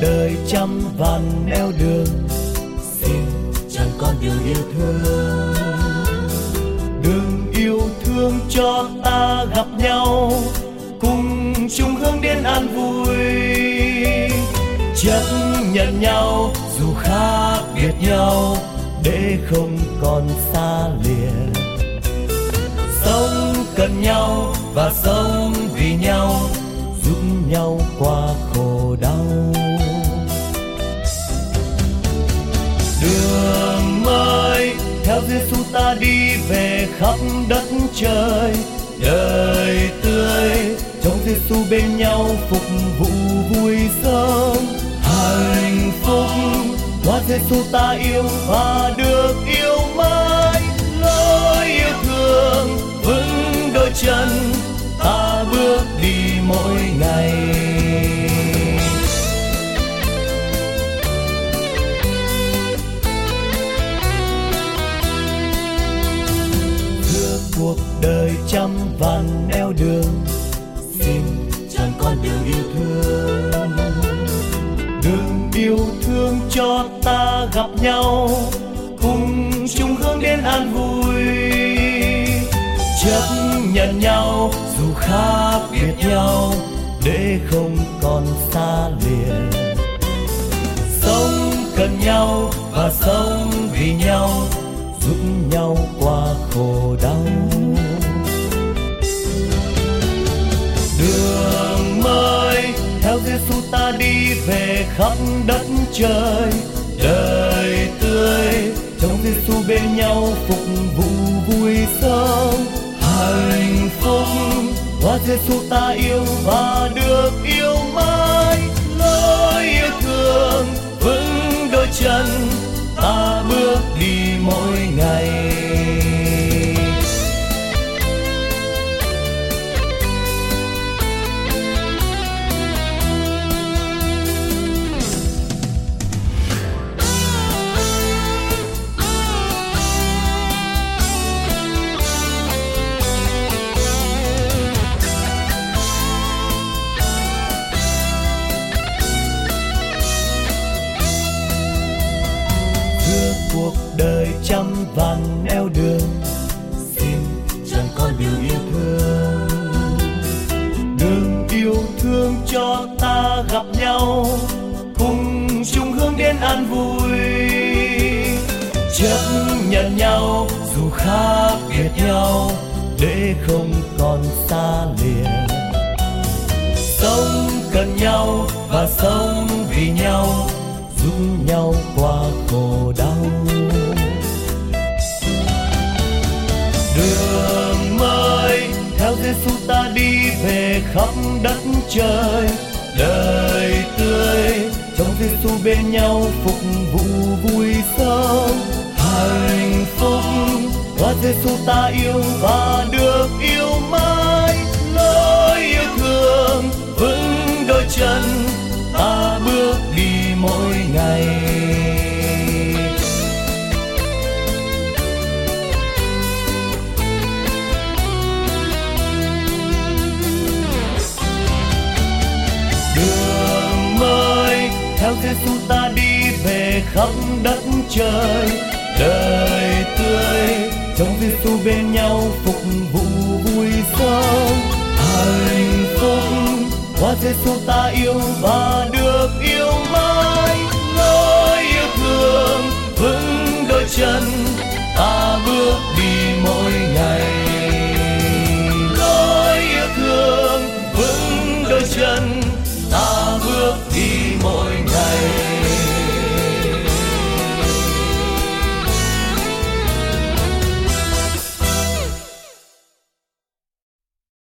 đời trăm vạn nẻo đường, xin chẳng con đường yêu thương. Đường yêu thương cho ta gặp nhau, cùng chung hướng đến an vui. Chấp nhận nhau dù khác biệt nhau, để không còn xa lìa. Sống cần nhau và sống vì nhau, giúp nhau qua khổ đau. Đường mới theo Giêsu ta đi về khắp đất trời, đời tươi trong Giêsu bên nhau phục vụ vui sống. Hạnh phúc qua Giêsu ta yêu và được yêu mãi. Lối yêu thương vững đôi chân ta bước đi mỗi ngày. Giữa cuộc đời trăm vạn nẻo đường, xin chọn con đường yêu thương. Đường yêu thương cho ta gặp nhau, cùng chung hướng đến an vui. Chấp nhận nhau dù khác biệt nhau, để không còn xa lìa. Sống cần nhau và sống vì nhau, giúp nhau qua khổ đau. Đường mới theo Giêsu ta đi về khắp đất trời, đời tươi trong Giêsu bên nhau phục vụ vui sống. Hạnh phúc qua Giêsu ta yêu và được yêu mãi. Lối yêu thương vững đôi chân ta bước đi mỗi ngày. Cuộc đời trăm vạn nẻo đường, xin chẳng con đường yêu thương. Đường yêu thương cho ta gặp nhau, cùng chung hướng đến an vui. Chấp nhận nhau dù khác biệt nhau, để không còn xa lìa. Sống cần nhau và sống vì nhau, giúp nhau qua khổ đau. Đường mới theo Giêsu ta đi về khắp đất trời, đời tươi trong Giêsu bên nhau phục vụ vui sống. Hạnh phúc qua Giêsu ta yêu và được yêu mãi. Lối yêu thương vững đôi chân ta bước đi mỗi ngày. Đường mới theo Giêsu ta đi về khắp đất trời, đời tươi trong Giêsu bên nhau phục vụ vui sống. Hạnh phúc qua Giêsu ta yêu và được